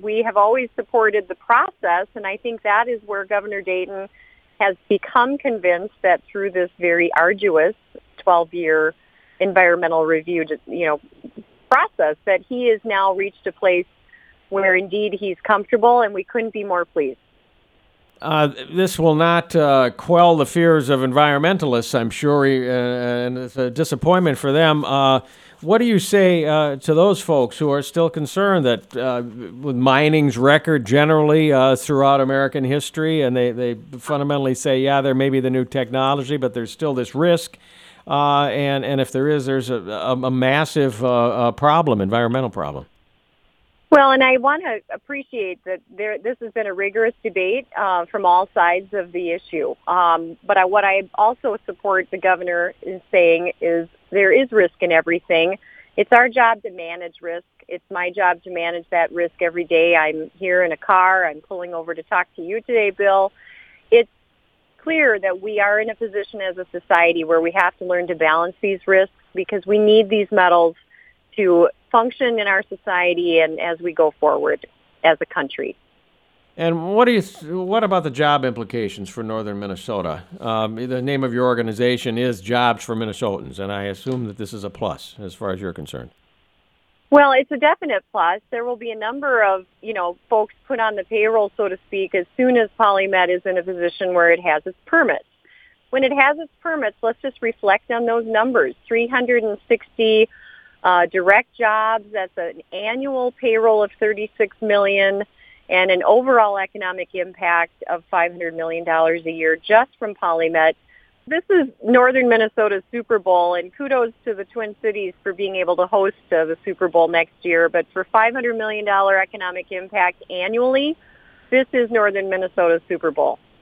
we have always supported the process, and I think that is where Governor Dayton has become convinced that through this very arduous 12-year environmental review, process, that he has now reached a place where indeed he's comfortable, and we couldn't be more pleased. This will not quell the fears of environmentalists, I'm sure, and it's a disappointment for them. What do you say to those folks who are still concerned that with mining's record generally throughout American history, and they fundamentally say, yeah, there may be the new technology, but there's still this risk, and if there is, there's a massive problem, environmental problem? Well, and I want to appreciate that this has been a rigorous debate from all sides of the issue. But what I also support the governor in saying is there is risk in everything. It's our job to manage risk. It's my job to manage that risk every day. I'm here in a car. I'm pulling over to talk to you today, Bill. It's clear that we are in a position as a society where we have to learn to balance these risks because we need these metals to function in our society and as we go forward as a country. And what about the job implications for northern Minnesota? The name of your organization is Jobs for Minnesotans, and I assume that this is a plus as far as you're concerned. Well, it's a definite plus. There will be a number of, folks put on the payroll, so to speak, as soon as PolyMet is in a position where it has its permits. When it has its permits, let's just reflect on those numbers. 360 direct jobs, that's an annual payroll of $36 million and an overall economic impact of $500 million a year just from PolyMet. This is northern Minnesota's Super Bowl, and kudos to the Twin Cities for being able to host the Super Bowl next year. But for $500 million economic impact annually, this is northern Minnesota's Super Bowl.